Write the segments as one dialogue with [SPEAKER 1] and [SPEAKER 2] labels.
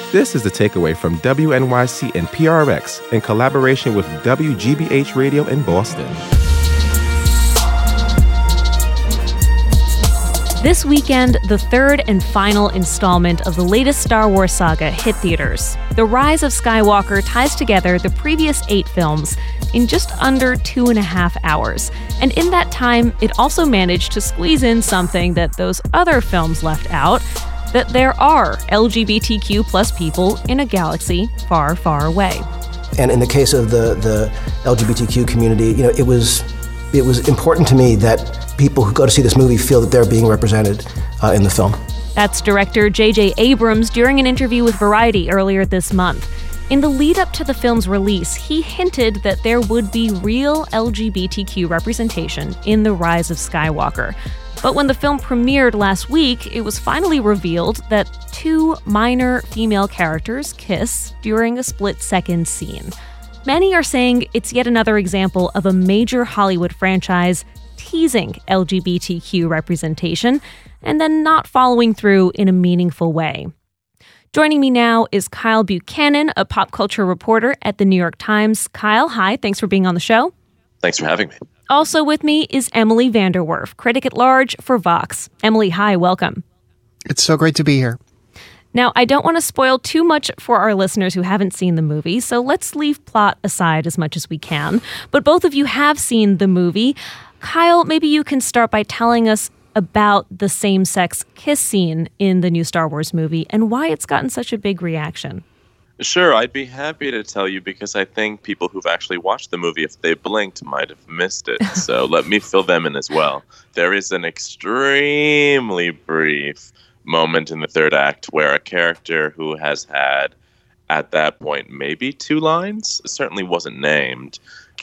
[SPEAKER 1] This is the takeaway from WNYC and PRX in collaboration with WGBH Radio in Boston.
[SPEAKER 2] This weekend, the third and final installment of the latest Star Wars saga hit theaters. The Rise of Skywalker ties together the previous 8 films in just under 2.5 hours. And in that time, it also managed to squeeze in something that those other films left out, that there are LGBTQ plus people in a galaxy far, far away.
[SPEAKER 3] And in the case of the LGBTQ community, it was important to me that people who go to see this movie feel that they're being represented in the film.
[SPEAKER 2] That's director J.J. Abrams during an interview with Variety earlier this month. In the lead up to the film's release, he hinted that there would be real LGBTQ representation in The Rise of Skywalker. But when the film premiered last week, it was finally revealed that 2 minor female characters kiss during a split-second scene. Many are saying it's yet another example of a major Hollywood franchise teasing LGBTQ representation and then not following through in a meaningful way. Joining me now is Kyle Buchanan, a pop culture reporter at The New York Times. Kyle, hi, thanks for being on the show.
[SPEAKER 4] Thanks for having me.
[SPEAKER 2] Also with me is Emily VanDerWerff, critic at large for Vox. Emily, hi, welcome.
[SPEAKER 5] It's so great to be here.
[SPEAKER 2] Now, I don't want to spoil too much for our listeners who haven't seen the movie, so let's leave plot aside as much as we can. But both of you have seen the movie. Kyle, maybe you can start by telling us about the same-sex kiss scene in the new Star Wars movie and why it's gotten such a big reaction.
[SPEAKER 4] Sure, I'd be happy to tell you because I think people who've actually watched the movie, if they blinked, might have missed it. So let me fill them in as well. There is an extremely brief moment in the third act where a character who has had, at that point, maybe 2 lines, certainly wasn't named,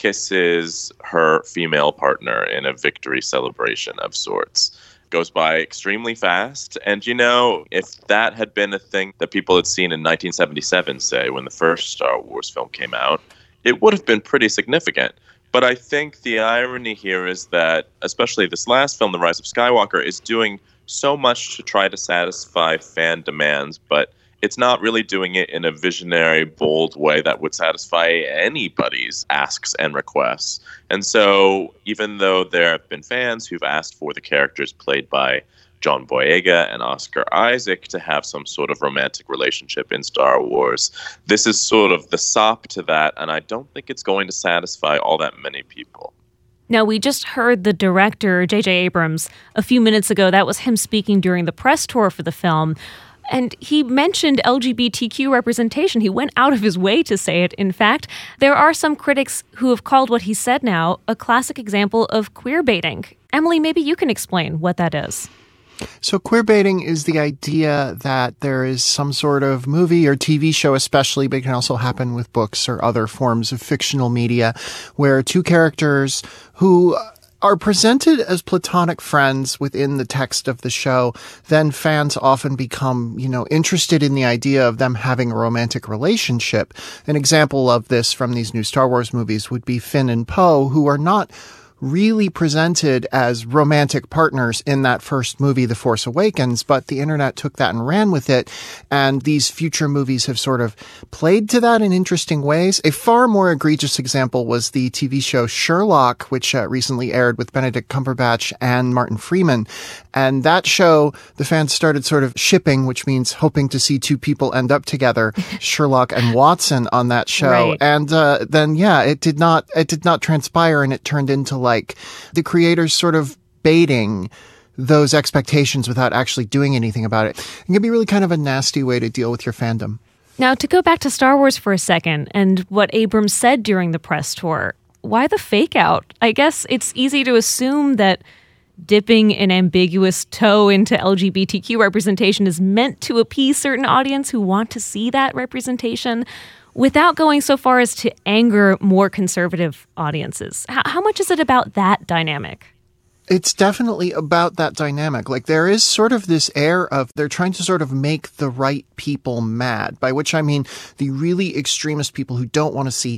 [SPEAKER 4] kisses her female partner in a victory celebration of sorts. Goes by extremely fast. And, if that had been a thing that people had seen in 1977, say, when the first Star Wars film came out, it would have been pretty significant. But I think the irony here is that, especially this last film, The Rise of Skywalker, is doing so much to try to satisfy fan demands, but it's not really doing it in a visionary, bold way that would satisfy anybody's asks and requests. And so even though there have been fans who've asked for the characters played by John Boyega and Oscar Isaac to have some sort of romantic relationship in Star Wars, this is sort of the sop to that, and I don't think it's going to satisfy all that many people.
[SPEAKER 2] Now, we just heard the director, J.J. Abrams, a few minutes ago. That was him speaking during the press tour for the film. And he mentioned LGBTQ representation. He went out of his way to say it, in fact. There are some critics who have called what he said now a classic example of queer baiting. Emily, maybe you can explain what that is.
[SPEAKER 5] So queer baiting is the idea that there is some sort of movie or TV show especially, but it can also happen with books or other forms of fictional media, where 2 characters who are presented as platonic friends within the text of the show, then fans often become, interested in the idea of them having a romantic relationship. An example of this from these new Star Wars movies would be Finn and Poe, who are not really presented as romantic partners in that first movie, The Force Awakens, but the internet took that and ran with it, and these future movies have sort of played to that in interesting ways. A far more egregious example was the TV show Sherlock, which recently aired with Benedict Cumberbatch and Martin Freeman, and that show, the fans started sort of shipping, which means hoping to see 2 people end up together, Sherlock and Watson on that show,
[SPEAKER 2] right.
[SPEAKER 5] And then it did not transpire, and it turned into like the creators sort of baiting those expectations without actually doing anything about it. It can be really kind of a nasty way to deal with your fandom.
[SPEAKER 2] Now, to go back to Star Wars for a second and what Abrams said during the press tour, why the fake out? I guess it's easy to assume that dipping an ambiguous toe into LGBTQ representation is meant to appease certain audience who want to see that representation, without going so far as to anger more conservative audiences. How much is it about that dynamic?
[SPEAKER 5] It's definitely about that dynamic. Like, there is sort of this air of they're trying to sort of make the right people mad, by which I mean the really extremist people who don't want to see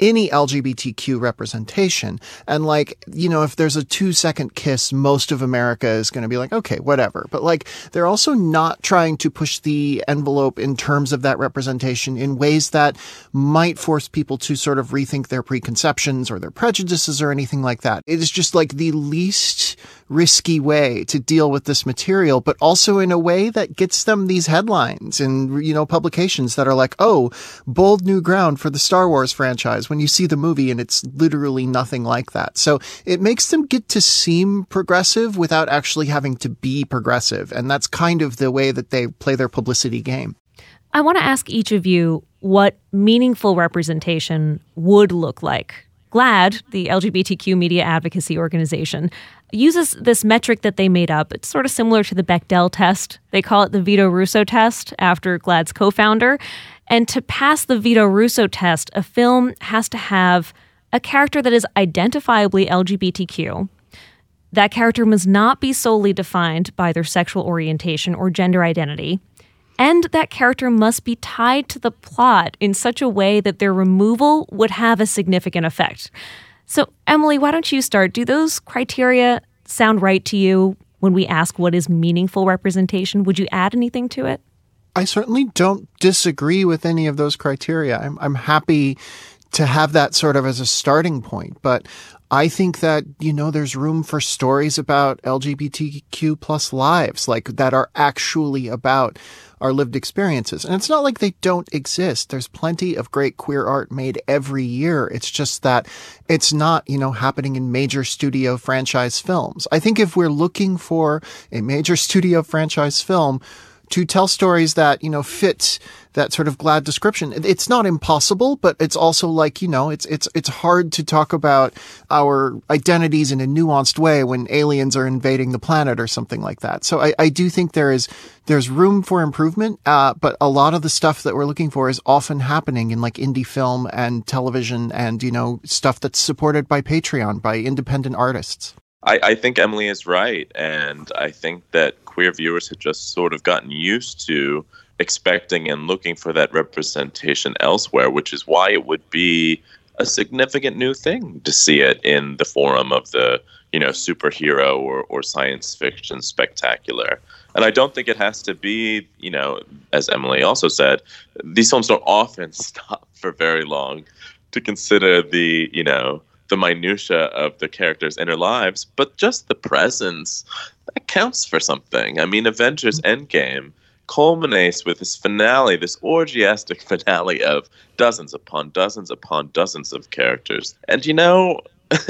[SPEAKER 5] any LGBTQ representation. And like, you know, if there's a 2-second kiss, most of America is going to be like, okay, whatever. But like, they're also not trying to push the envelope in terms of that representation in ways that might force people to sort of rethink their preconceptions or their prejudices or anything like that. It is just like the least risky way to deal with this material, but also in a way that gets them these headlines and, you know, publications that are like, oh, bold new ground for the Star Wars franchise, when you see the movie and it's literally nothing like that. So it makes them get to seem progressive without actually having to be progressive. And that's kind of the way that they play their publicity game.
[SPEAKER 2] I want to ask each of you what meaningful representation would look like. GLAAD, the LGBTQ media advocacy organization, uses this metric that they made up. It's sort of similar to the Bechdel test. They call it the Vito Russo test after GLAAD's co-founder. And to pass the Vito Russo test, a film has to have a character that is identifiably LGBTQ. That character must not be solely defined by their sexual orientation or gender identity. And that character must be tied to the plot in such a way that their removal would have a significant effect. So, Emily, why don't you start? Do those criteria sound right to you when we ask what is meaningful representation? Would you add anything to it?
[SPEAKER 5] I certainly don't disagree with any of those criteria. I'm happy to have that sort of as a starting point, but I think that, you know, there's room for stories about LGBTQ plus lives, like that are actually about our lived experiences. And it's not like they don't exist. There's plenty of great queer art made every year. It's just that it's not, you know, happening in major studio franchise films. I think if we're looking for a major studio franchise film to tell stories that, you know, fit that sort of GLAAD description, it's not impossible, but it's also like, you know, it's hard to talk about our identities in a nuanced way when aliens are invading the planet or something like that. So I do think there's room for improvement, but a lot of the stuff that we're looking for is often happening in like indie film and television and, you know, stuff that's supported by Patreon, by independent artists.
[SPEAKER 4] I think Emily is right. And I think that queer viewers had just sort of gotten used to expecting and looking for that representation elsewhere, which is why it would be a significant new thing to see it in the forum of the, you know, superhero or science fiction spectacular. And I don't think it has to be, you know, as Emily also said, these films don't often stop for very long to consider the, you know, the minutia of the characters' inner lives, but just the presence, that counts for something. I mean, Avengers Endgame culminates with this finale, this orgiastic finale of dozens upon dozens upon dozens of characters. And, you know,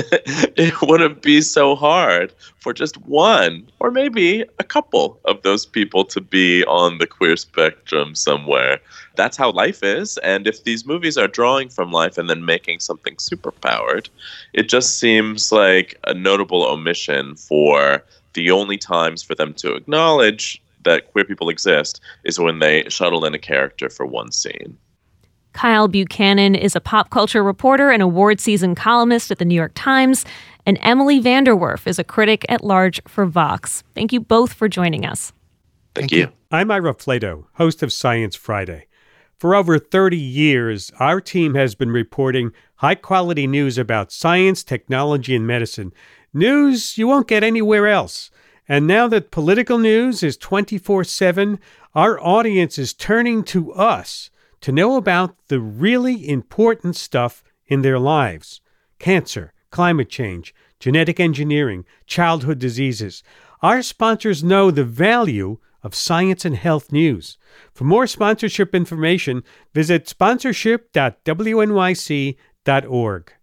[SPEAKER 4] it wouldn't be so hard for just one or maybe a couple of those people to be on the queer spectrum somewhere. That's how life is. And if these movies are drawing from life and then making something superpowered, it just seems like a notable omission for the only times for them to acknowledge that queer people exist is when they shuttle in a character for one scene.
[SPEAKER 2] Kyle Buchanan is a pop culture reporter and award-season columnist at the New York Times, and Emily Vanderwerf is a critic at large for Vox. Thank you both for joining us.
[SPEAKER 4] Thank you.
[SPEAKER 6] I'm Ira Flato, host of Science Friday. For over 30 years, our team has been reporting high-quality news about science, technology, and medicine. News you won't get anywhere else. And now that political news is 24/7, our audience is turning to us to know about the really important stuff in their lives. Cancer, climate change, genetic engineering, childhood diseases. Our sponsors know the value of science and health news. For more sponsorship information, visit sponsorship.wnyc.org.